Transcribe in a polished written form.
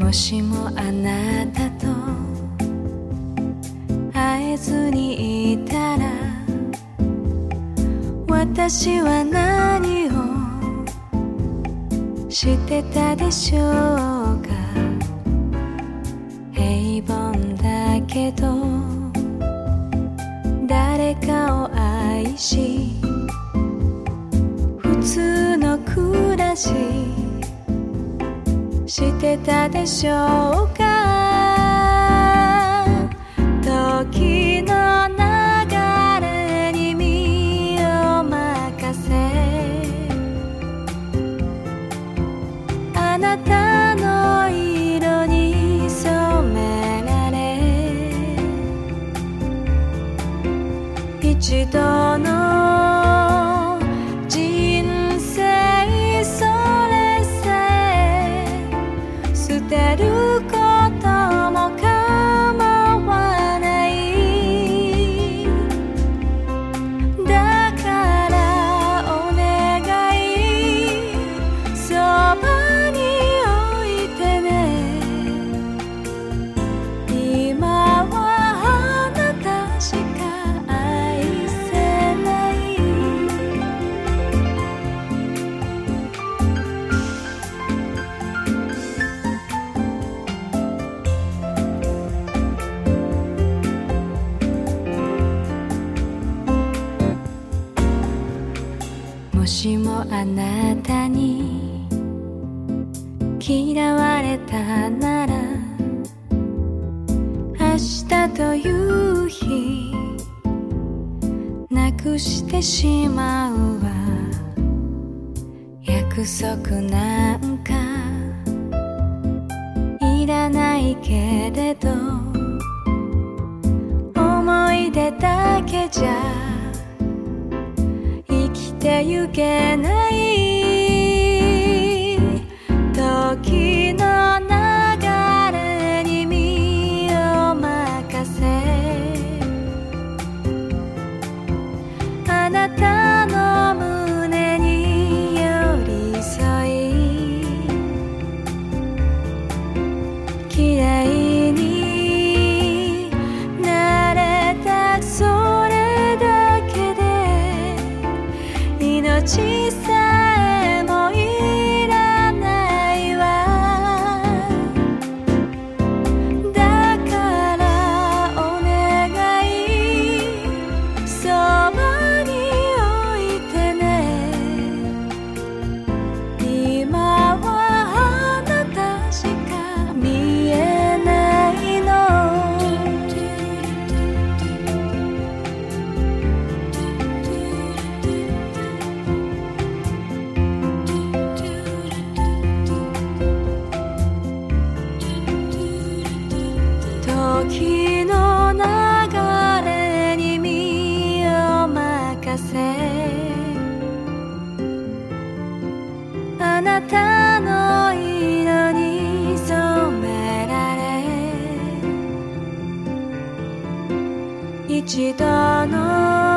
もしもあなたと会えずにいたら、私は何をしてたでしょうか。平凡だけど誰かを愛し、普通の暮らししてたでしょうか。時の流れに身を任せ、あなたの色に染められ、一度の人生それさえ捨てることも構わない。だからお願い、そばに置いてね。今はあなたしか愛せない。もしもあなたに嫌われたなら、明日という日なくしてしまうわ。約束なんかいらないけれど、思い出だけじゃ生きてゆけない。時の流れに身を任せ、あなたの胸に寄り添い、嫌いになれたそれだけで、命さえもいらないわ。だからお願い、そばに置いてね。今はあなたしか見えないの。時の流れに身を任せ、あなたの色に染められ、一度の